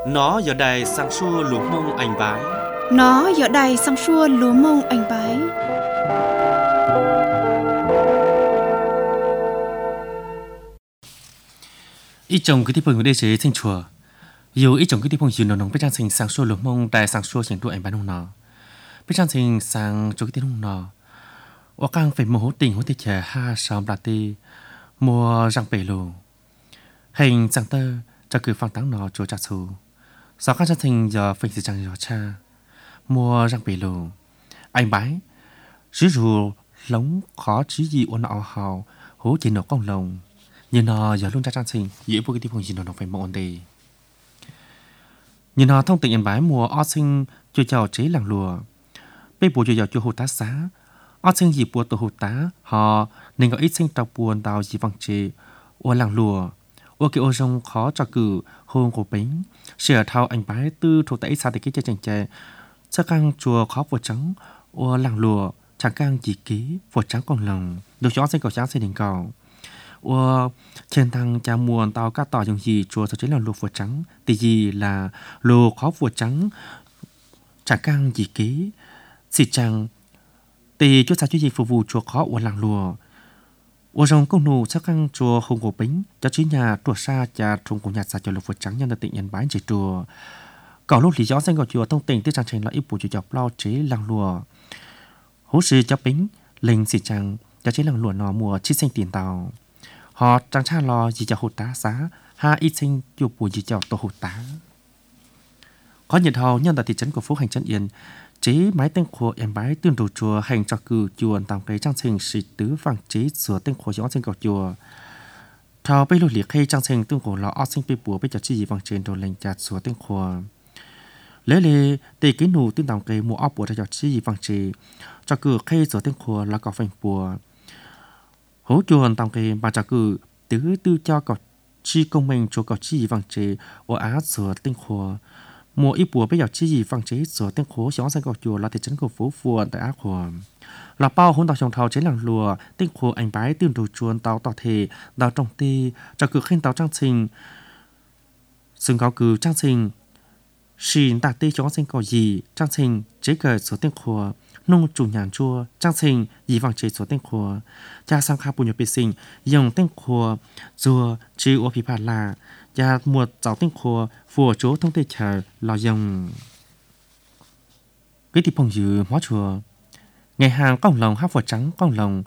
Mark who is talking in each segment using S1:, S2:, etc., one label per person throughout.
S1: Nó giờ đây sang xua lúa mông anh bái.
S2: Nó giờ đây sang xua lúa mông anh bái.
S1: Ít chồng cái tiếp phần của đây chế sinh chùa. Dù ít chồng cái tiếp phần dù nó nóng biết trang sinh sang xua lúa mông đại sang xua hiện tụ anh bái nông nọ. Biết trang sinh sang chỗ cái tiếp nông nọ. Ở càng phải mồ tình hỗ tiệt trẻ ha sớm là ti mua răng bể lù. Hình sang tơ cho cứ phang táng nọ chỗ chặt xù. Sau các trang sinh giờ phải sự trang gió cha mua răng bể lù. Anh bái sử dụng lống khó chứ gì ôn ọ hào hố chỉ nọ con lồng. Nhưng nó giờ luôn ra trang sinh dễ vô cái tiếp phong gì nó phải mong đề. Nhưng nó thông tình anh bái mùa o sinh cho chào chế làng lùa. Bây bộ cho chào cho hồ tá xá. O sinh dịp bùa tổ hồ tá họ nên có ít sinh trọc buồn đào dì văng chế ô làng lùa. Ô cái ô rong khó cho cử hôn của bánh. Sửa thao anh bái tư thuộc tại xa để cái chơi chàng chè. Sắc căng chùa khó vô trắng ô làng lùa chẳng căng dì ký vô trắng con lòng. Được cho sinh cầu trắng xây đình cầu. Trên thằng cha muôn tao các tỏ dùng gì chùa thực chế là lụa phùa trắng thì gì là lụa khó phùa trắng chả căng gì ký xịt chẳng thì chúa sao chú gì phục vụ chùa khó của làng lụa ở trong công nụ chắc căng chùa không có bánh cho chứ nhà chùa xa cha trong cùng nhà xa cho lụa phùa trắng nhân là tịnh nhân bái chỉ chùa cậu lúc lý do danh gọi chùa thông tình tư trang trình là ít bộ chùa chọc lo chế làng lụa hố sư cho bánh linh xịt chẳng cho chế làng lụa nó mùa chi sinh tiền tàu họ chẳng cha lo gì cho hột tá xá ha ít sinh chụp bùi gì cho tổ hột tá có nhiệt hầu nhân tại thị trấn của phố hành trấn yên chế máy tên của em bái tương đồ chùa hành cho cử chùa tạm cái trang trình sĩ tứ vàng chế sửa tên của gió sinh cầu chùa thao bây lục liệt hay trang trình tương của lọ sinh bê bùa bây giờ chỉ vàng trên đồ lệnh chặt sửa tên của lấy lệ để cái nụ tương tạm cái mua áo bùa cho chỉ vàng chế cho cử hay sửa tên của là cỏ phanh bùa hỗ chuồn tạm cái bà trả cử tứ tư cho cọt chi công minh cho cọt chi vàng chế ở á sửa tinh khổ mùa ít bùa bây giờ chi vàng chế sửa tinh khổ sáng sang cọt chùa là thị trấn của phố phường tại á khổ là bao hỗn tàu trồng thầu chế làng lùa tinh khổ anh bái tương đồ chuồn tàu tọt thể đào trồng tê trả cử khen tàu trang trình sừng cao cử trang trình xin đạt tê cho sinh cọt gì trang trình chế cờ sửa tinh khổ nông chủ nhàn chua trang sinh dì vàng chế số tên khổ cha sang khá bùn nhập bê sinh dùng tên khổ rùa chứ ô phí phạt là cha mùa giáo tên khổ phùa chỗ thông tê chờ lò dùng cái tiếp phong dư hóa chùa ngày hàng con lồng hát phùa trắng con lồng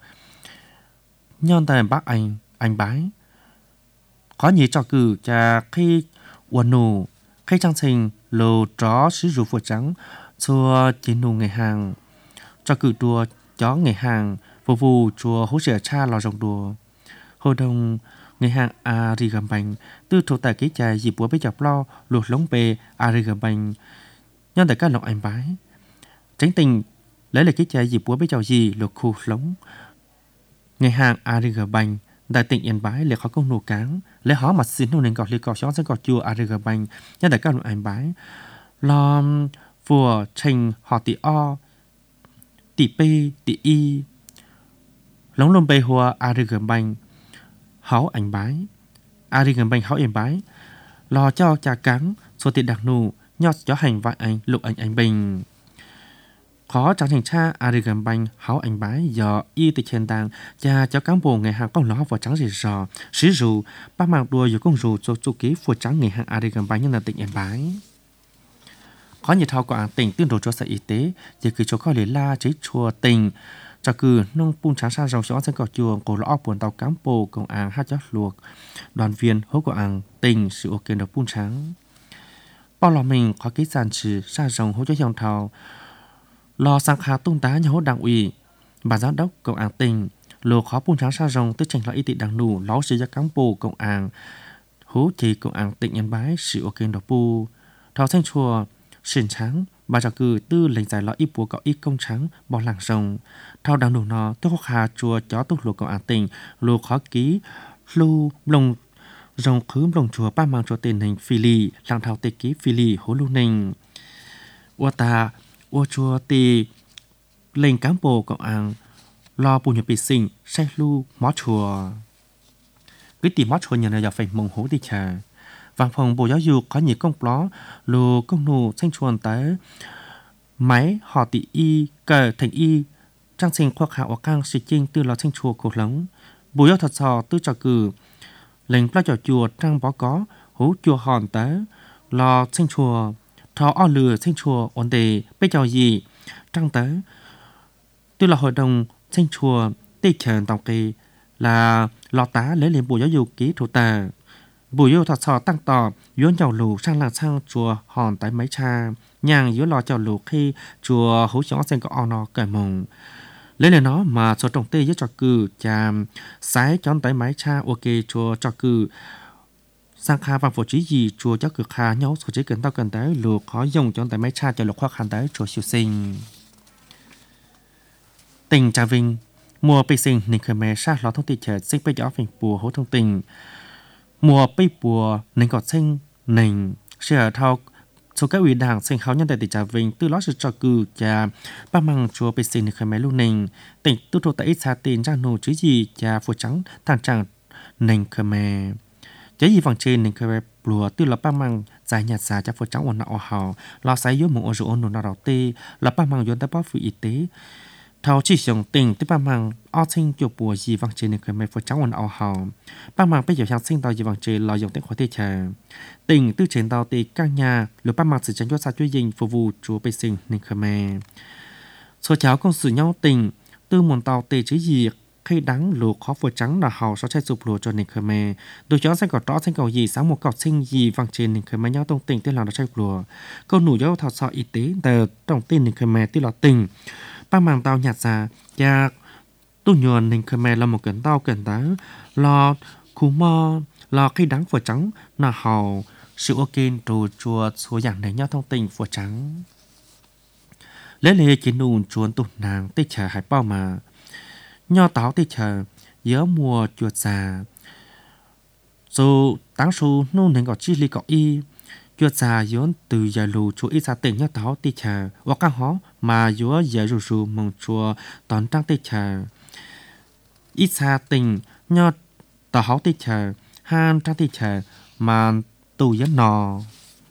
S1: nhon tài bác anh bái có nhiều trò cử cha khi uẩn nụ khi trang sinh lô chó sử dụng phùa trắng xua chế nụ ngày hàng cho cử đùa chó ngày hàng phục vụ chùa hỗ trợ cha lò rồng đùa hồi đông ngày hàng Arigan Banh tư thuộc tại cái trà dịp bữa bây giờ lo luộc lống bề Arigan Banh nhân tại các lộc anh bái tránh tình lấy lại cái trà dịp bữa bây giờ gì luộc khu lống ngày hàng Arigan Banh đại tỉnh yên bái lấy khó công nô cáng lấy họ mặt xin nô nên gọt lấy gọt xóa sẽ gọt chùa Arigan Banh nhân tại các lộc anh bái lo vừa trình họ tỷ o tỷ p tỷ y lóng lông bê hoa Arigan Banh háo ảnh bái Arigan Banh háo ảnh bái lo cho cha cắn số tiền đặc nụ nhọt cho hành vạn anh lục anh bình khó chẳng thành cha Arigan Banh háo ảnh bái do y từ trên đàng cha cho cán bộ ngày hàng con ló vào trắng rì rò sử dụng ba mạng đùa dù công rù cho chu ký phù trắng ngày hàng Arigan Banh nhân là tỉnh ảnh bái có nhiều thao quảng tỉnh tương đối cho sở y tế giờ cứ cho coi lấy la chế chùa tỉnh cho cứ nông bung trắng sa rồng xóa sang cỏ chùa cổ lõ buồn tàu cám bồ công an hát chót luộc đoàn viên hỗ quảng tỉnh sự ok được bung trắng bao lò mình có cái giàn trừ sa rồng hỗ cho dòng thầu lò sang khá tung tá nhà hỗ đảng ủy bà giám đốc công an tỉnh lô khó bung trắng sa rồng tức tranh lo y tế đảng nụ ló sự cho cám bồ công an hỗ chỉ công an tỉnh nhân bái sự ok được bu thao thanh chùa sền trắng bà cho cử tư lệnh giải lọ ít bùa có ít công trắng bỏ làng rồng thao đằng đủ nó tôi có khá chùa chó tục lục công an tỉnh lô khó ký lưu lồng rồng khứ lồng chùa ba mang cho tên hình phi lì làng thao tê ký phi lì hố lưu ninh ua ta ua chùa tì lệnh cán bộ công an lo bùn nhập bị sinh say lưu mó chùa cái tìm mó chùa nhà này phải mong hố đi chờ văn phòng bộ giáo dục có nhiều công bó lù công nụ sinh chuồn tới máy họ tỷ y cờ thành y trang sinh khoa khảo căng sự chinh từ lò sinh chùa cổ lống bộ giáo thật sò tư trò cử lệnh pla trò chùa trang bó có hú chùa hòn tới lò sinh chùa thọ o lừa sinh chùa ổn đề bây giờ gì trang tới từ là hội đồng sinh chùa tây trần tàu kỳ là lò tá lấy lên bộ giáo dục ký thủ tờ bộ giáo thật sò tăng tỏ yuan giàu lù sang là sang chùa hòn tới mấy cha nhàng giữa lò chào lù khi chùa hú chó sen có ono cởi mồng lấy lên nó mà số trọng tê với trò cử cha sái chón tới mấy cha ok chùa trò cử sang kha văn phổ trí gì chùa cho cực kha nhau số chỉ cần tao cần tới lù khó dùng chón tới mấy cha cho lục khoa khăn tới chùa siêu sinh tình trà vinh mùa bị sinh nên khởi mẹ sát lò thông tin chờ sinh bây giờ phình bùa hố thông tin mùa bị bùa nên có sinh nên sẽ thao số các ủy đảng sinh khảo nhân tại tỉnh Trà Vinh từ đó sự trò cử cha ba măng chùa bị sinh được khởi máy luôn nền tỉnh tu thổ tại xa tiền ra nô chứ gì cha phù trắng thằng chàng nền khởi mè chỉ gì vòng trên nền khởi mè bùa từ là ba măng dài nhạt xa cha phù trắng ổn nọ hào lo sái dưới một ô rượu ổn nọ đầu tê là ba măng dọn tới bóp phụ y tế thao chỉ dùng tình tới ba măng o sinh chùa bùa gì vòng trên nền khởi mè phù trắng ổn nọ hào ba măng bây giờ sang sinh tàu gì vòng trên lo dùng tới khóa tê chờ tỉnh tư chiến tàu tê các nhà lừa ba mặt sự tranh choជួយยิง phục vụ chúa bê sinh nên khmer số cháu công sự nhau tỉnh tư môn tàu tê chứ gì khi đắng lùa khó vừa trắng là hào sau chạy sụp lùa cho nên khmer đôi chó xanh cỏ rõ xanh cầu gì sáng một cọc sinh gì vàng trên nên khmer nhau tông tỉnh tên là nó chạy lùa câu nủ giáo thọ sọ y tế tờ tổng tin nên khmer tên là tỉnh ba màng tàu nhạt ra cha tu nhuần nên khmer là một cẩn tàu cẩn tá lo cú mò lo khi đắng vừa trắng là hào sự ok rồi chùa số dạng này nhau thông tin vừa trắng lấy lệ chỉ nụ chuồn tụt nàng tê chờ hải bao mà nho táo tê chờ nhớ mùa chuột già dù táng số nô nên có chi li có y chuột già nhớ từ giờ lù chúa ít ra tỉnh nho táo tê chờ hoặc các hó mà nhớ giờ rù mong chùa tón trang tê chờ ít xa tỉnh nho táo tê chờ han trang tê chờ mà tù dân nò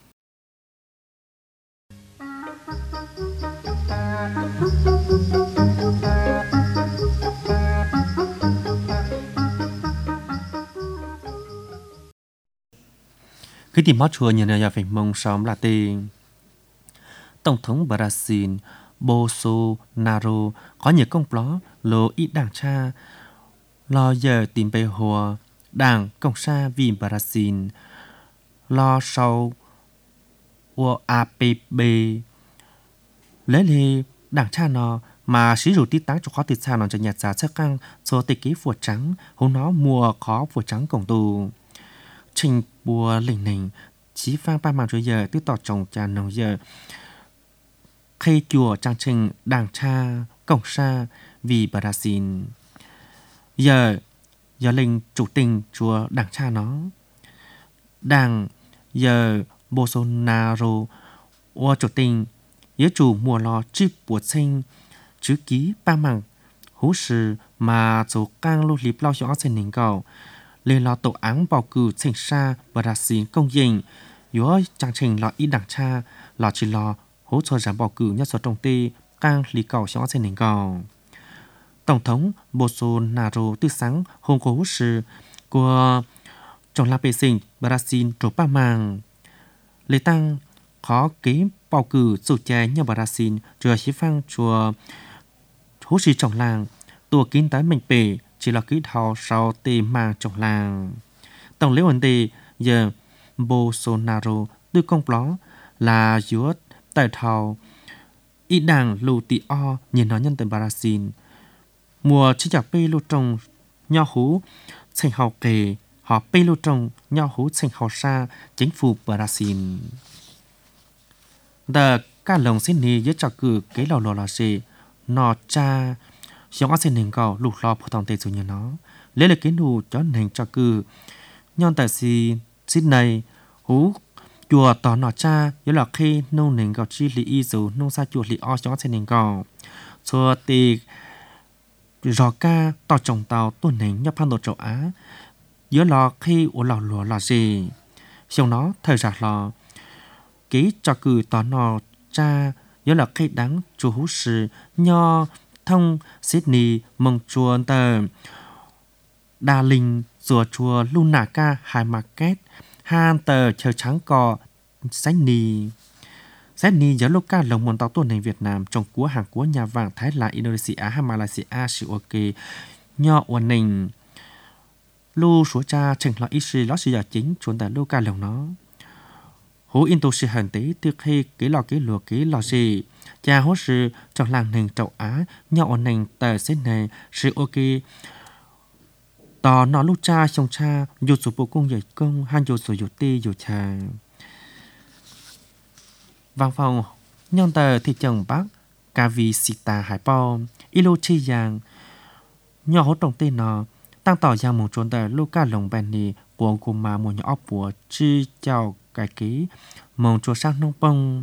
S1: khi tìm mót chùa nhìn nhà phải mong xóm là tiền tổng thống Brazil Bolsonaro có nhiều công bó lô ít đảng cha lo giờ tìm bề hòa đảng cộng sản vì Brazil lo sau UAPB lấy lê đảng cha nó mà sử dụng tiết tác cho khó tiết xa nó cho nhạt giá sắc căng số tịch ký phùa trắng hôm nó mùa khó phùa trắng cổng tù trình bùa lình nình chí phan ba mạng rồi giờ tiết tỏ chồng cha nông giờ khi chùa trang trình đảng cha cộng sa vì Brazil giờ lình chủ tình chùa đảng cha nó đảng giờ Bolsonaro ô chủ tình nhớ chủ mùa lo chip bùa sinh chữ ký ba mạng hú sự mà chủ cang lưu liếp lao cho sinh nền cầu lên lo tổ án bầu cử sinh xa Brazil công dình nhớ trang trình lo ít đảng cha lo chỉ lo hỗ trợ giảm bầu cử nhất số trọng tê cang lý cầu cho sinh nền cầu tổng thống Bolsonaro từ sáng hôm có hú sự của trong la bê sinh Brazil trổ ba mạng lễ tăng khó ký bầu cử chủ trẻ như Brazil chùa xí phang chùa hú sĩ trọng làng tùa kín tới mình bể chỉ là ký thảo sau tì mạng trọng làng tổng lễ vấn đề giờ Bolsonaro tư công bó là giữa tại thảo ít đảng lù tì o nhìn nó nhân tại Brazil mùa chỉ chạc bê lưu trồng nho hú thành hào kề họ bê lưu trồng nho hú thành hào xa chính phủ Brazil đợt các lồng xin ní với trò cử kế lò lò là gì nó cha xong xin hình cầu lục lo phổ thông tê dù như nó lấy là kế nụ cho hình trò cử nhon tại xin này hú chùa tỏ nó cha với là khi nông hình cầu chi lý y dù nông xa chùa lý o xong xin hình cầu chùa tì rõ ca tỏ trồng tàu tuần hình nhập phan đồ châu Á với là khi ổ lò lùa là gì xong nó thời ra lò ký cho cử tỏ nọ cha nhớ là cây đắng chú hú sư nho thông Sydney mong chuồn tờ Đà Linh rùa chùa Luna Ca Hải Market han tờ chờ trắng cò Sydney nhớ lúc ca lồng môn tàu tuần này Việt Nam trong của Hàn Quốc nhà vàng Thái Lan Indonesia hay Malaysia sự ok nho ổn định lưu số cha trình là ý sư ló sự giờ chính chuẩn tại lưu ca lồng nó hú in tu sư hành tế từ khi kỹ lò gì cha hốt sư trong làng nền châu Á nho ổn định tờ xếp này sự ok tỏ nó lưu cha xong cha dù số bộ công dạy công hay dù số dù ti dù cha văn phòng nhân tờ thị trường Bắc Kavisita Hải Bao Ilo Chi Giang nhỏ hốt đồng tên nó tăng tỏ ra một trốn tờ Luca Long Benny của cùng mà một nhỏ ốc của chi chào cái ký mong chùa sang nông bông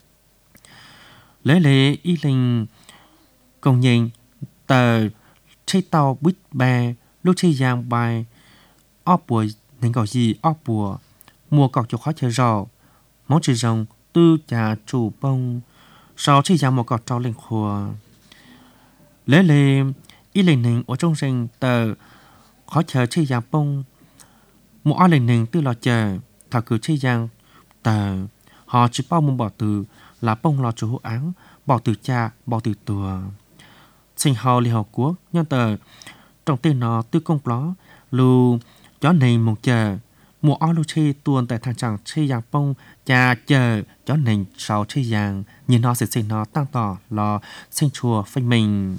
S1: lấy y linh công nhìn tờ chơi tàu bít bè lúc Chi Giang bài ốc của nên gọi gì ốc của mua cọc cho khó chơi rò món chỉ rồng tư trà chủ bông sau Chi Giang một cọc trao lên khùa lấy y linh nền ở trong rừng tờ khó chờ Chi Giang bông một ai linh nền tư lò chờ thảo cử Chi Giang tờ họ chỉ bao mong bỏ từ là bông lò chủ hộ án bỏ từ cha bỏ từ tùa sinh hào Liên Hợp Quốc nhân tờ trong tên nó tư công ló lưu chó nền một chờ một ai lưu chi tuôn tại thang chẳng Chi Giang bông cha chờ chó nền sau Chi Giang nhìn nó sẽ sinh nó tăng tỏ lò sinh chùa phanh mình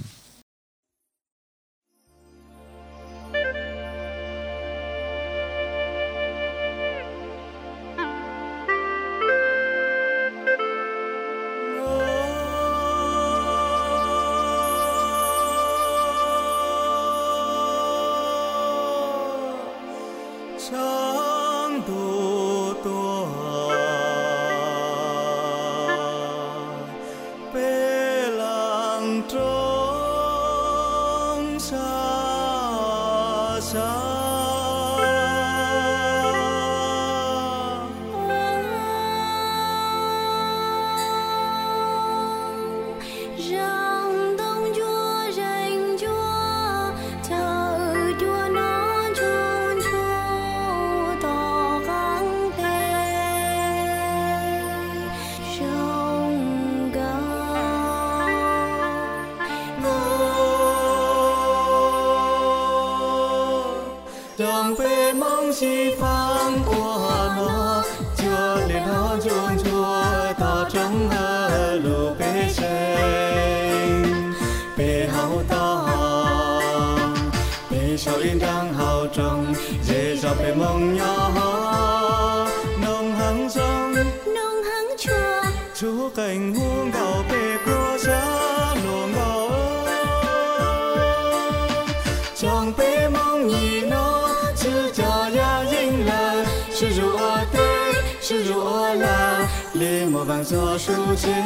S3: vàng gió su chế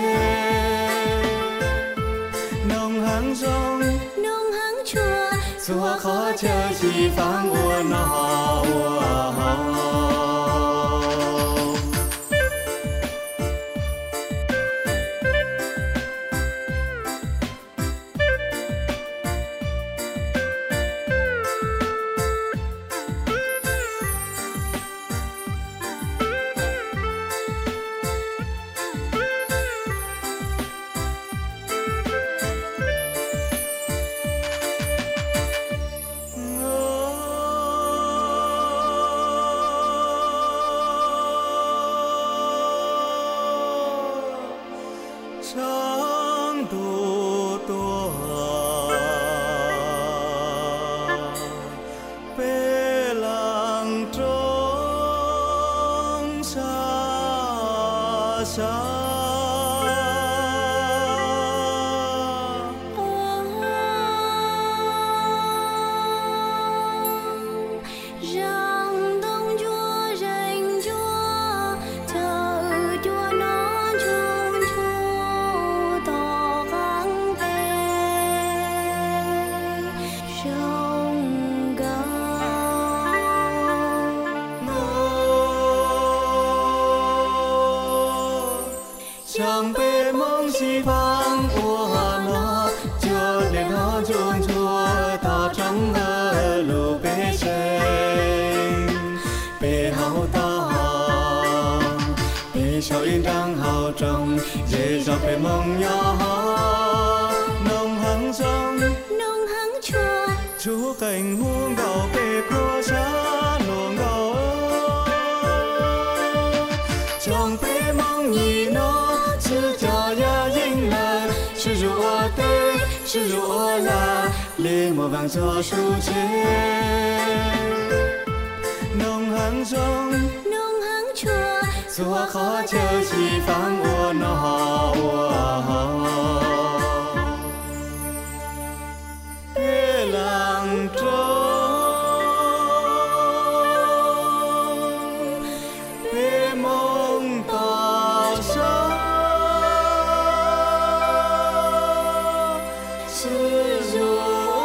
S3: nông hàng rong nông hàng chùa xua khó chờ chỉ phang ua nó 西方我那就连好中chúa ta trong hơ lù bê sen bê hậu ta bê sao yên đang hậu trong dễ dọc bê mong nhỏ nông hăng sông chúa cảnh huống gạo bê của xa luồng gạo trong bê mong nhìn nó sư cho ya dinh là sư dụ ô tê sư dụ ô là lê mùa vàng cho su chế nông hăng sông chúa khó chờ chỉ phang ô nó bê làng trông bê mong tỏ xa sư dụ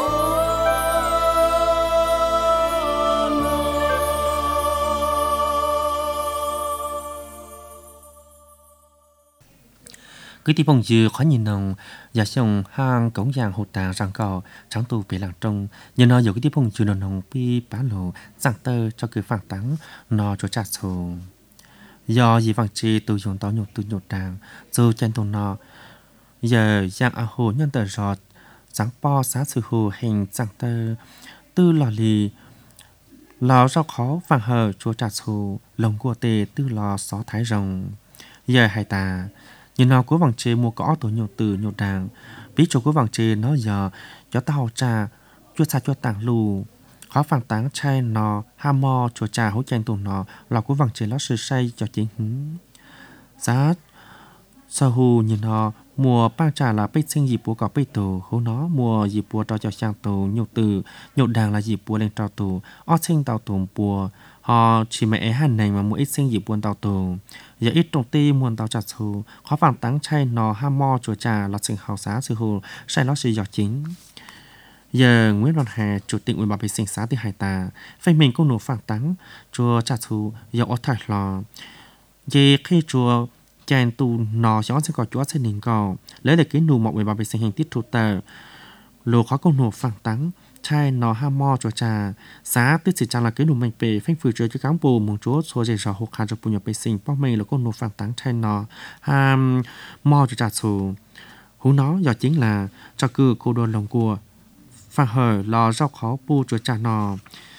S1: cứ tí bông dư khó nhìn nồng giả xong hang cổng giang hồ tàng răng cò trắng tu về làng trông nhưng nó dù cái tí bông dư nồng pi bá lộ giang tơ cho cứ phản tắng nó cho chặt sổ do gì vàng chi tu dùng tao nhục tu nhục tàng dù chân tu nó giờ giang a hồ nhân tờ rọt giang po xá sư hồ hình giang tơ tư lò lì lò rau khó vàng hờ cho chặt sổ lồng của tê tư lò xó thái rồng giờ hai ta nhìn nó của vàng chê mua có tổ nhiều từ nhiều đàng ví dụ của vàng chê nó giờ cho tao trà chua xa cho tàng lù khó phản táng chay nó ha mò chua trà hỗ chanh tù nó là của vàng chê nó sư say cho chính hứng giá sơ hù nhìn nó mùa ba trà là bê sinh dịp bùa có bê tù hố nó mùa dịp bùa cho sang tù nhiều từ nhiều đàng là dịp bùa lên trao tù ó sinh tàu tù bùa họ chỉ mẹ hàn này mà mỗi ít sinh dịp buồn tàu tù giờ ít trồng ti muôn tàu chặt xù khó phản táng chay nó ha mo chùa trà là sinh hào xá sư hồ sai nó sự giọt chính giờ Nguyễn Văn Hà chủ tịch ủy ban vệ sinh xã Thị Hải Tà phải mình cũng nộp phản táng chùa chặt xù giờ ở thải lò về khi chùa chèn tù nó sẽ có chúa sẽ đình cầu lấy để cái nụ mọc ủy ban vệ sinh hình tiết thủ tờ lô khó cũng nộp phản táng chay nó ha mo cho trà giá tức chỉ chẳng là cái nụ mạnh bể phanh phừ chơi cho cán bộ mong chúa xua dây rõ hộp hạt cho bùn nhập bể sinh bóc mây là con nụ phản táng chay nó ha mo cho trà xù hú nó do chính là cho cư cô đồn lòng của phản hở lò rau khó bu cho trà nó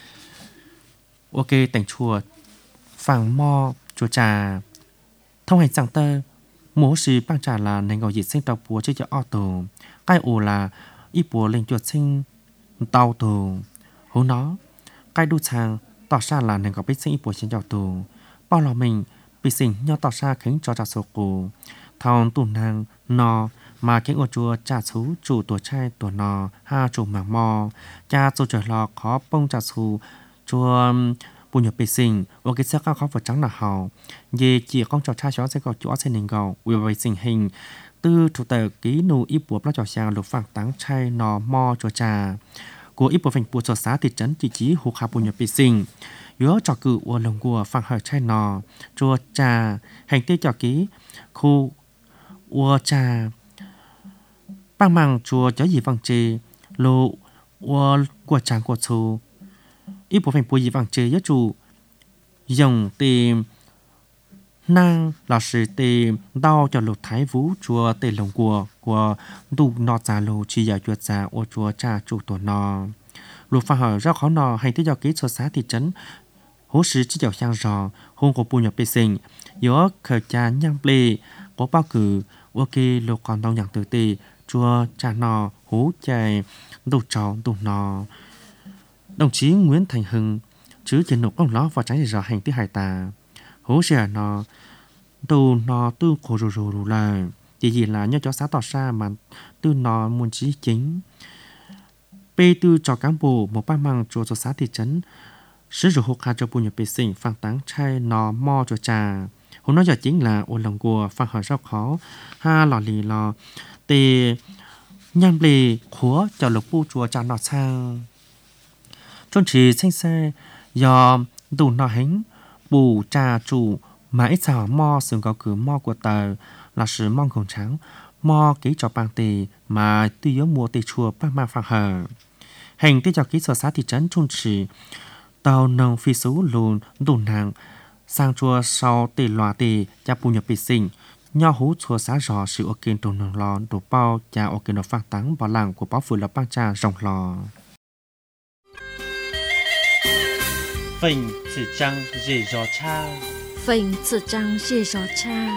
S1: ok tỉnh chùa phản mo cho trà thông hành rằng tơ mố sĩ băng trà là nền ngầu dịch sinh tàu bùa chơi cho ô tô cái ổ là ít bùa lên chuột sinh tàu tù hú nó cái đu sang tỏ ra là nền có biết sinh của trên tàu tù bao lò mình bị sinh nhau tỏ ra khiến cho trả số cổ thằng tù nàng nó mà cái ô chùa trả số chủ tuổi trai tuổi nó ha chủ mảng mò cha chủ trở lò khó bông trả số chùa bùn nhập bị sinh và cái xe cao khó vật trắng là hào về chỉ con trò trai chó sẽ có chỗ sẽ nền gầu vì vậy sinh hình tư thủ tờ ký nụ ít bùa cho sang lục phẳng táng chay nó mo cho trà của ít bùa phành bùa cho xã thị trấn chỉ chí hụt hạ bùa nhập bị sinh nhớ cho cự của lồng của phẳng hở chay nó cho trà hành tê cho ký khu ua trà băng măng chùa chó gì vàng chê lộ ua của tràng của chú ít bùa phành bùa gì vàng chê nhớ chủ dòng tìm nàng là sự tìm đau cho lục thái vũ chùa tề lồng của đủ nọ già lô chỉ giờ chuột già ô chùa cha chủ tổ nọ lục pha hở ra khó nọ hành tới do ký cho xã thị trấn hố sĩ chỉ dạo sang rò hôn của bùn nhập bê sinh giữa khởi cha nhang plê có bao cử ok lục còn đau nhang từ tề chùa cha nọ hố chạy đủ trò đủ nọ đồng chí Nguyễn Thành Hưng chứ trên nộp công ló và trái rò hành tới Hải Tà hố sẽ nó từ nó tư khổ rồi là chỉ gì là nhớ cho xã tỏ ra mà từ nó muốn chí chính bê tư cho cán bộ một ba mang cho xã thị trấn sử dụng hộp hạt cho bùn nhập bê sinh phản táng chay nó mo cho trà hôm nói giờ chính là ôn lòng của phản hở rất khó ha lò lì lò tê nhang bì khóa cho lục bu chùa trà nọ sang chôn chỉ sinh xe do đủ nọ hính bù trà chủ mà ít sao mo sừng có cửa mo của tờ là sự mong khổng trắng mò kỹ cho bằng tì mà tư yếu mua tì chùa bằng mang phẳng hờ. Hành tì cho kỹ sở xã thị trấn trung trì tàu nông phi số lùn đủ nàng sang chùa sau tì loa tì cha bù nhập bị sinh nho hú chùa xã rò sự ô kênh trồn nông lò đủ bao cha ô kênh nó phát tắng vào làng của báo phủ lập bang cha rồng lò. Phình chỉ trăng dì rò cha
S4: Phình chỉ trăng dì rò cha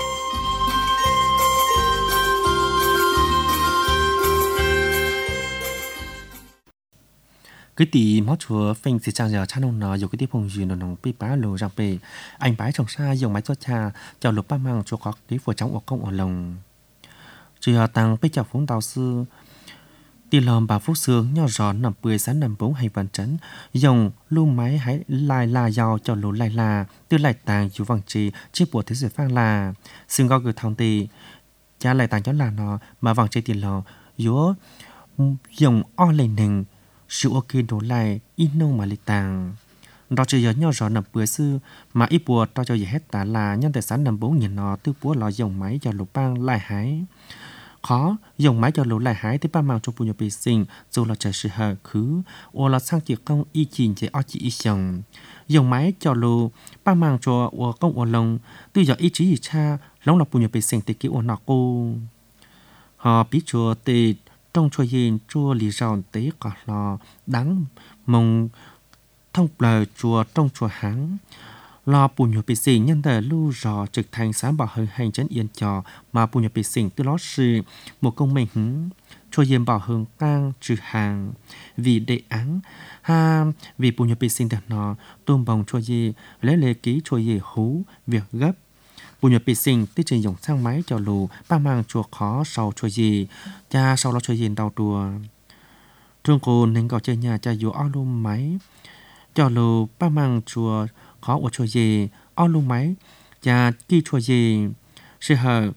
S1: cái tí mót chùa phình chỉ trang giờ cha nông nó dùng cái tí phong duyên nó bị bá lồ rằng bề anh bái trồng xa dùng máy cho cha cho lục ba mang cho có cái phổ trong ở công ở lồng chỉ họ tăng bây giờ phúng tàu sư đi làm bà phúc sương nhỏ giòn nằm bưởi sáng nằm bốn hay văn chấn dùng lưu máy hãy lai la giàu cho lũ lai la từ lại tàng chú vàng trì chi bộ thế giới phang là xương có gửi thông tì cha lại tàng cho là nó mà vàng trì tiền lò dúa dùng o lên nền sự ok đổ lại ít nông mà lịch tàng đó chỉ nhớ nhỏ giòn nằm bưởi sư mà ít bùa tao cho gì hết ta là nhân tài sáng nằm bốn nhìn nó từ búa lò dùng máy cho lũ bang lại hái khó dùng máy cho lũ lại hái tới ba mang cho bùn nhập bị sinh dù là trời sự hờ khứ ô là sang chỉ công y chín chỉ o chỉ y sòng dùng máy cho lũ ba mang cho ô công ô lông từ giờ y chỉ y cha lông là bùn nhập bị sinh tới kiểu ô nọ cô họ biết chùa tê trong chùa yên chùa lì rào tế cả lò đắng mong thông lời chùa trong chùa háng lò bùn nhập bị sinh nhân đời lưu rò trực thành sáng bảo hơn hành chấn yên trò mà bùn nhập bị sinh từ đó sự một công mình hứng chùa yên bảo hơn cang trừ hàng vì đệ án ha vì bùn nhập bị sinh được nó tôm bồng chùa yên lấy lệ ký chùa yên hú việc gấp bùn nhập bị sinh tích trình dùng sang máy cho lù ba mang chùa khó sau chùa gì cha sau đó chùa yên đau đùa thương cô nên gọi chơi nhà cha dù ao lùm máy cho lù ba mang chùa khó ở chùa gì ao lùm máy cha kỳ chùa gì sự hờ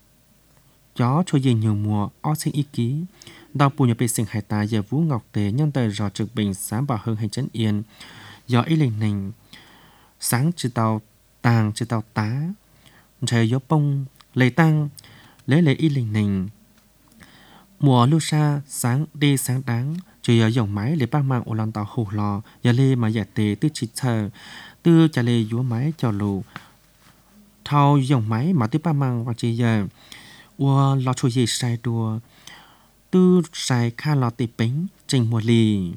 S1: chó chùa gì nhiều mùa ao sinh ý ký đau bùn nhập bị sinh hải tài giờ vũ ngọc tế nhân tài rò trực bình sáng bảo hơn hành chấn yên do ý lệnh nành sáng chữ tàu tàng chữ tàu tá trời gió bông lấy tăng lấy y lình nình mùa lưu sa sáng đi sáng đáng trời ở dòng máy lấy ba mang ô lan tàu hồ lò giờ lê mà giả tề tư chỉ chờ tư trả lê dúa máy cho lù thao dòng máy mà tư ba mang và chỉ giờ ua lò chui gì sai đùa tư sai kha lò tì bính trình mùa lì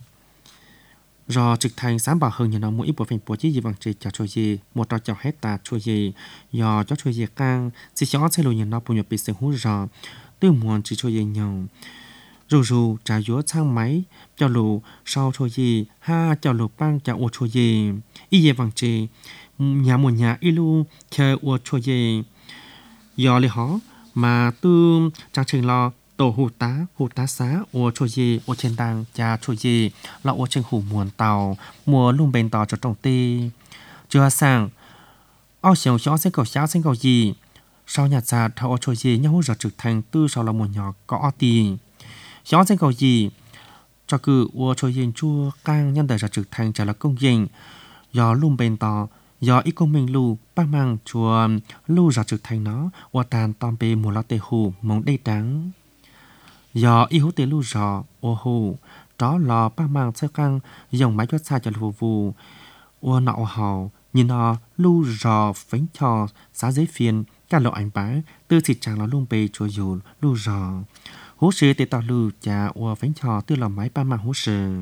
S1: do trực thành sáng bảo hơn nhà nó mỗi bộ phim bộ chỉ gì bằng chỉ cho chui gì một trò chào hết ta chui gì do cho chui gì căng chỉ cho xe lùi nhà nó bộ nhập bị sinh hú rò tư muôn chỉ chui gì nhau rù trả dúa sang máy cho lù sau chui gì ha cho lù băng cho ô chui gì y gì bằng chỉ nhà một nhà y lu chờ ô chui gì do lấy họ mà tư trang trình lo tổ hủ tá xá ô chua gì ô trên đàng cha chua gì là ô trên hủ muôn tàu mùa luôn bên tàu cho trồng tê chưa sang ao xiong xó sinh cầu gì sau nhà già thao ô chua gì nhau giờ trực thành tư sau là một nhỏ có tì xó sinh cầu gì cho cứ ô chua gì chua cang nhân đời giờ trực thành trả là công trình do luôn bên tàu do ít công mình lưu ba mang chùa lưu giờ trực thành nó ô tàn tòm bê mùa lo tê hủ mong đầy trắng do y hữu tê lưu rò ô hù đó lò ba mang sơ căng dùng máy chốt xa cho phù phù ô nọ hò nhìn nó lưu rò phánh cho xá giấy phiền cả lộ ảnh bá tư xịt chàng nó luôn bề chùa dù lưu rò hú sư tê tao lưu chà ô phánh cho tư lò máy ba mang hú sư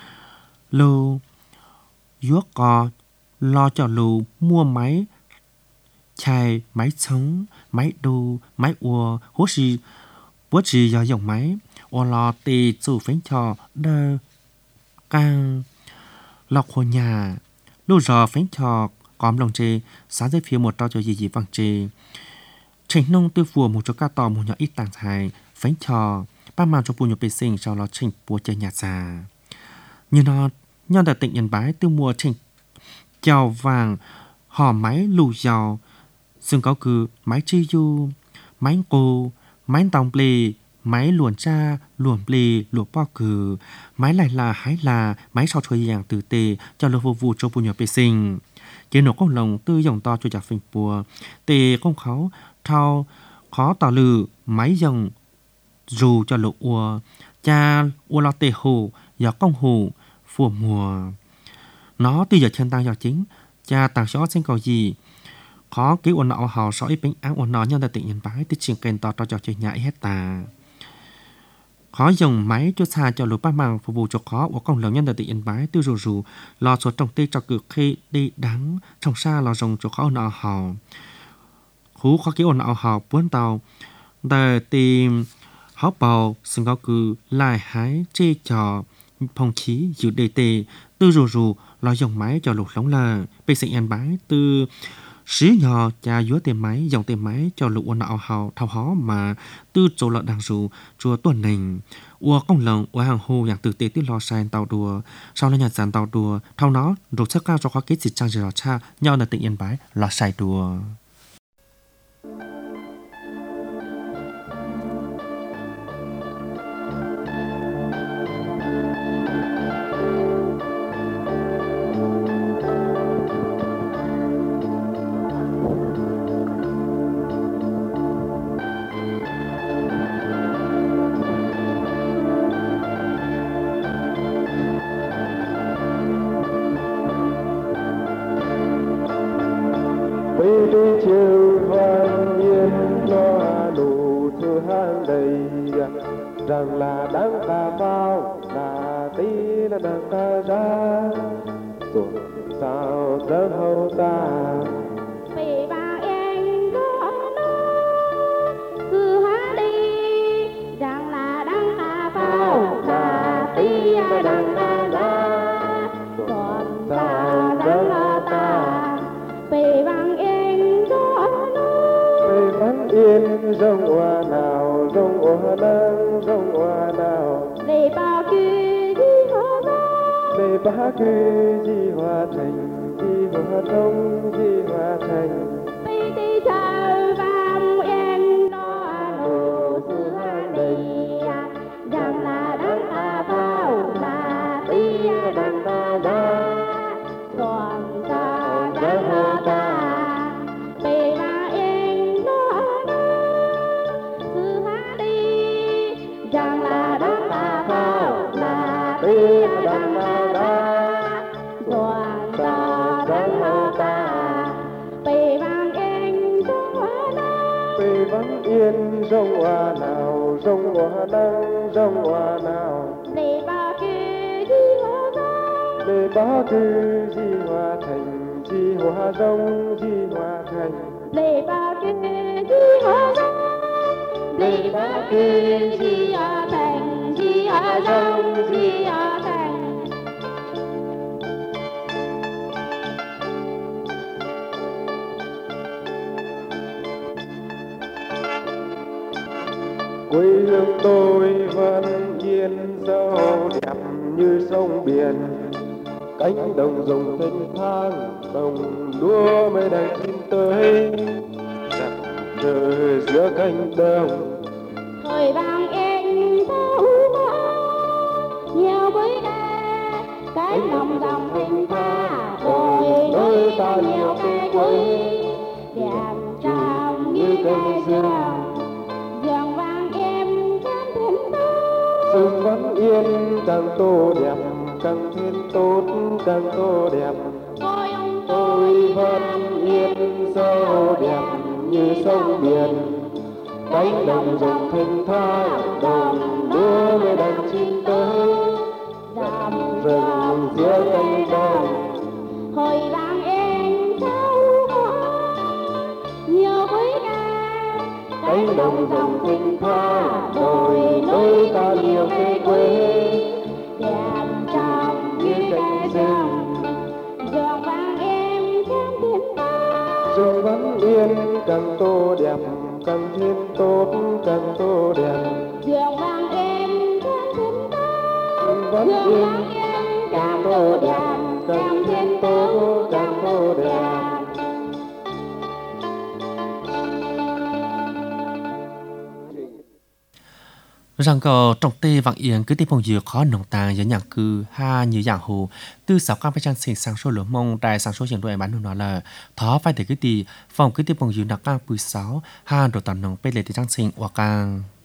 S1: lưu yuốc co lo cho lưu mua máy chai máy sống máy đu máy ua hú sư bố trí do dòng máy ô lò tì chủ phánh cho đơ cang lọc hồ nhà lưu rò phánh cho cóm lòng chê sáng dưới phía một trao cho gì vàng chê trình nông tư phùa một chỗ ca tò một nhỏ ít tàng thải phánh cho ba mang cho bù nhập bê sinh sau đó trình bùa chơi nhà già như nó nhân tại tỉnh Yên Bái tư mùa trình chào vàng hò máy lù giàu xương có cứ máy chi du máy cô máy tòng plê máy luồn cha luồn plê luồn bao cừ máy lại là hái là máy sau chơi dạng từ tê cho lô phục vụ cho bùn nhập bê sinh chế nổ công lồng tư dòng to cho chặt phình bùa tê công kháo thao khó tỏ lử máy dòng dù cho lục ua cha ua lo tê hồ giờ công hồ phùa mùa nó tuy giờ chân tăng giờ chính cha tàng xó sinh cầu gì khó cứu ôn nọ họ sỏi bánh áo ôn nọ nhân tại tỉnh nhân bái tích chuyện kèn tỏ cho chơi nhảy hết tà khó dùng máy cho xa cho lục ba màng phục vụ cho khó của công lớn nhân tại tỉnh nhân bái tiêu rù lo số trồng tê cho cực khi đi đắng trong xa lo dùng cho khó ôn nọ họ khú khó cứu ôn nọ họ buôn tàu để tìm họ bầu xin có cứ lại hái chê trò phong khí dự đề tề tư rù lo dùng máy cho lục lóng là bê sinh nhân bái từ xí nhỏ cha dúa tiền máy dòng tiền máy cho lục ôn nọ hào thao hó mà tư chỗ lợn đằng rù chùa tuần nình ua công lồng ua hàng hồ dạng tử tế tiết lo sai tàu đùa sau lên nhặt dàn tàu đùa thao nó rồi sắc cao cho khó kết dịch trang gì đó cha nhau là tỉnh yên bái lo sai đùa
S5: rằng là đáng ta bao là tí là đáng ta ra rồi sao rất hậu ta
S6: vì ba em có nó cứ hát đi rằng là đáng ta bao là tí là đáng ta ra còn sao rất hậu ta vì bằng em có nó
S5: vì vắng yên rông hoa nào rông hoa nắng rông hoa nào
S6: để bao kia đi hoa ra
S5: để ba cứ di hoa thành di hoa thông di hoa thành
S6: vì đi chờ vang em đó đồ cứ hát đi rằng là đáng ta bao là tí là đáng ta ra còn sao rất hậu ta vì ba em đó cứ hát đi rằng là đáng ta bao là tí là đáng ta ra còn sao rất hậu ta vì vang em đó
S5: vì vắng yên rông hoa nào rông hoa nắng rông hoa nào
S6: để bao kia đi hoa ra
S5: để ba cứ di hoa thành di hoa rông di hoa thành
S6: để bao kia đi hoa ra để bao kia đi hoa thành đi hoa rông đi hoa thành
S5: quê hương tôi vẫn yên dâu đẹp như sông biển cánh đồng rồng thênh thang đồng lúa mới đang chín tới rạng rỡ giữa cánh đồng
S6: thời vang em thấu nhiều với đa cái lòng dòng thanh tha rồi đôi ta nhiều cây quê đẹp trong như cây dương giường vang em thêm thêm ta
S5: rừng vẫn yên càng tô đẹp càng thêm tốt càng tô đẹp
S6: ôi ông
S5: tôi vẫn yên dâu đẹp như sông biển cánh đồng rồng thênh thang đồng lúa mới đang chín tới
S6: dòng
S5: rừng giữa cánh đồng
S6: hồi vang em thấu nhiều với đa
S5: cánh đồng rồng thênh thang đồi núi ta nhiều cây quê
S6: đẹp trong như cây dương giường vang em thêm thêm ta
S5: rừng vẫn yên càng tô đẹp càng thêm tốt càng tô đẹp
S6: giường vang em thêm thêm ta
S5: rừng vẫn
S6: giường
S5: yên
S6: vang em
S5: càng tô đẹp càng thêm tốt càng tô đẹp
S1: rằng có trong tê vàng yên cứ tê bông dừa khó nồng tàng giống nhàng cư ha như dạng hồ từ 6 cam phải trang sinh sang số lửa mông đại sang số hiện đội bán nó là thó phải để cái tì phòng cứ tê bông dừa nạc cang 16 ha đồ tàn nồng bê lệ tê trang sinh hoặc cang